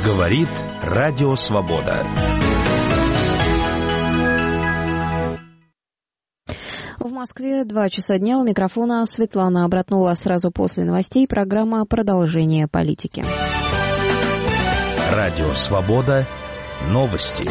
Говорит Радио Свобода. В Москве 2 часа дня. У микрофона Светлана Обратнова. Сразу после новостей программа «Продолжение политики». Радио Свобода. Новости.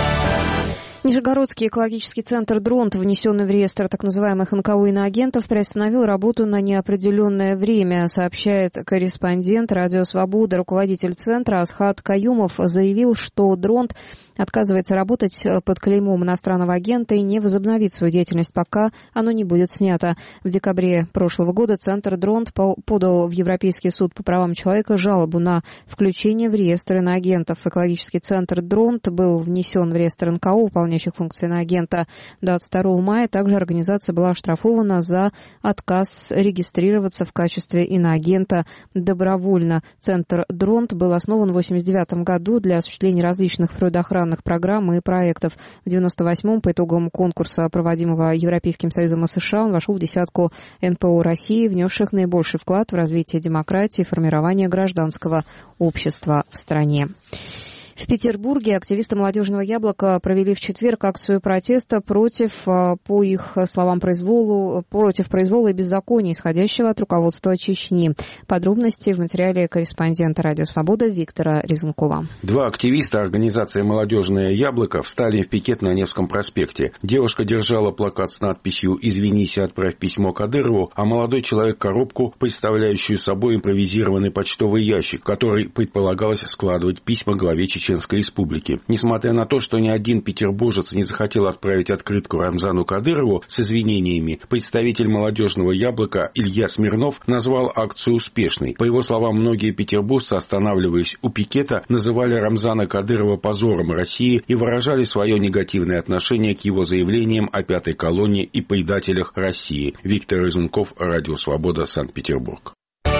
Нижегородский экологический центр «Дронт», внесенный в реестр так называемых НКО иноагентов, приостановил работу на неопределенное время, сообщает корреспондент «Радио Свобода». Руководитель центра Асхат Каюмов заявил, что «Дронт» отказывается работать под клеймом иностранного агента и не возобновит свою деятельность, пока оно не будет снято. В декабре прошлого года центр «Дронт» подал в Европейский суд по правам человека жалобу на включение в реестр иноагентов. Экологический центр «Дронт» был внесен в реестр НКО, выполняющих функции иноагента. 22 мая также организация была оштрафована за отказ регистрироваться в качестве иноагента добровольно. Центр «Дронт» был основан в 1989 году для осуществления различных природоохранных программ и проектов. В 1998-м по итогам конкурса, проводимого Европейским Союзом и США, он вошел в десятку НПО России, внесших наибольший вклад в развитие демократии и формирование гражданского общества в стране. В Петербурге активисты «Молодежного яблока» провели в четверг акцию протеста против, по их словам, произвола и беззакония, исходящего от руководства Чечни. Подробности в материале корреспондента «Радио Свобода» Виктора Резункова. Два активиста организации «Молодежное яблоко» встали в пикет на Невском проспекте. Девушка держала плакат с надписью «Извинись и отправь письмо Кадырову», а молодой человек — коробку, представляющую собой импровизированный почтовый ящик, в который предполагалось складывать письма главе Чеченской Республики. Несмотря на то, что ни один петербуржец не захотел отправить открытку Рамзану Кадырову с извинениями, представитель «Молодежного яблока» Илья Смирнов назвал акцию успешной. По его словам, многие петербуржцы, останавливаясь у пикета, называли Рамзана Кадырова позором России и выражали свое негативное отношение к его заявлениям о пятой колонии и предателях России. Виктор Резунков, Радио Свобода, Санкт-Петербург.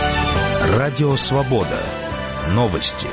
Радио Свобода. Новости.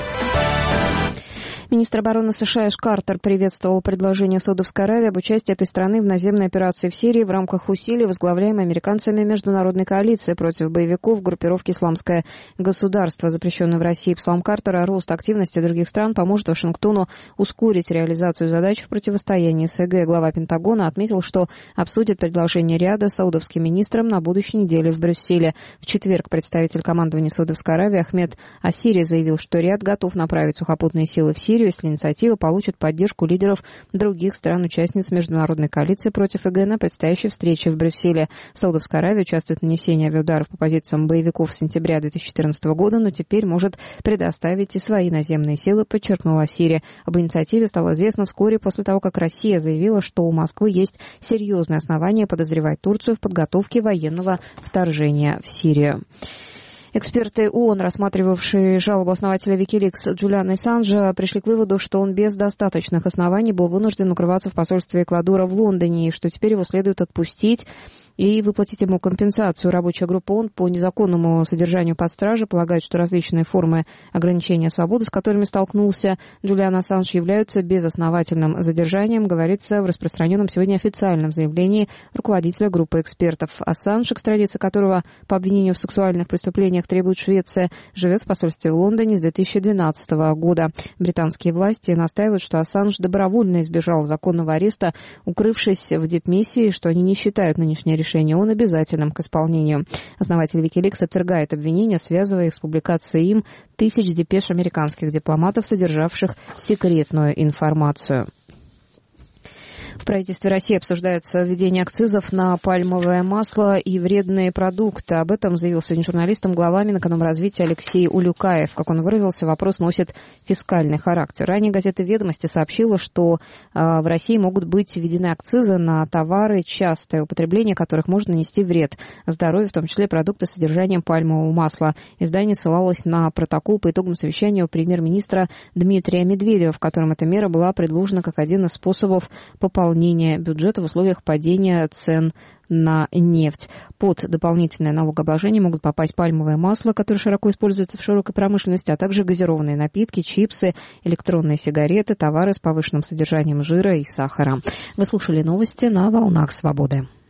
Министр обороны США Эш Картер приветствовал предложение Саудовской Аравии об участии этой страны в наземной операции в Сирии в рамках усилий, возглавляемой американцами международной коалиции против боевиков группировки «Исламское государство». Запрещенный в России, по словам Картера, рост активности других стран поможет Вашингтону ускорить реализацию задач в противостоянии СГ. Глава Пентагона отметил, что обсудит предложение Риада с саудовским министром на будущей неделе в Брюсселе. В четверг представитель командования Саудовской Аравии Ахмед Асири заявил, что Риад готов направить сухопутные силы в Сирию, если инициатива получит поддержку лидеров других стран-участниц международной коалиции против ИГ на предстоящей встрече в Брюсселе. Саудовская Аравия участвует в нанесении авиаударов по позициям боевиков с сентября 2014 года, но теперь может предоставить и свои наземные силы, подчеркнула Асири. Об инициативе стало известно вскоре после того, как Россия заявила, что у Москвы есть серьезные основания подозревать Турцию в подготовке военного вторжения в Сирию. Эксперты ООН, рассматривавшие жалобу основателя Wikileaks Джулиана Ассанжа, пришли к выводу, что он без достаточных оснований был вынужден укрываться в посольстве Эквадора в Лондоне, и что теперь его следует отпустить и выплатить ему компенсацию. Рабочая группа ООН по незаконному содержанию под стражей полагает, что различные формы ограничения свободы, с которыми столкнулся Джулиан Ассанж, являются безосновательным задержанием, говорится в распространенном сегодня официальном заявлении руководителя группы экспертов. Ассанж, экстрадиция которого по обвинению в сексуальных преступлениях требует Швеция, живет в посольстве в Лондоне с 2012 года. Британские власти настаивают, что Ассанж добровольно избежал законного ареста, укрывшись в дипмиссии, что они не считают нынешнее решение ООН обязательным к исполнению. Основатель Wikileaks отвергает обвинения, связывая их с публикацией им тысяч депеш американских дипломатов, содержавших секретную информацию. В правительстве России обсуждается введение акцизов на пальмовое масло и вредные продукты. Об этом заявил сегодня журналистам глава Минэкономразвития Алексей Улюкаев. Как он выразился, вопрос носит фискальный характер. Ранее газета «Ведомости» сообщила, что в России могут быть введены акцизы на товары, частое употребление которых может нанести вред здоровью, в том числе продукты с содержанием пальмового масла. Издание ссылалось на протокол по итогам совещания у премьер-министра Дмитрия Медведева, в котором эта мера была предложена как один из способов пополнения бюджета в условиях падения цен на нефть. Под дополнительное налогообложение могут попасть пальмовое масло, которое широко используется в широкой промышленности, а также газированные напитки, чипсы, электронные сигареты, товары с повышенным содержанием жира и сахара. Вы слушали новости на «Волнах Свободы».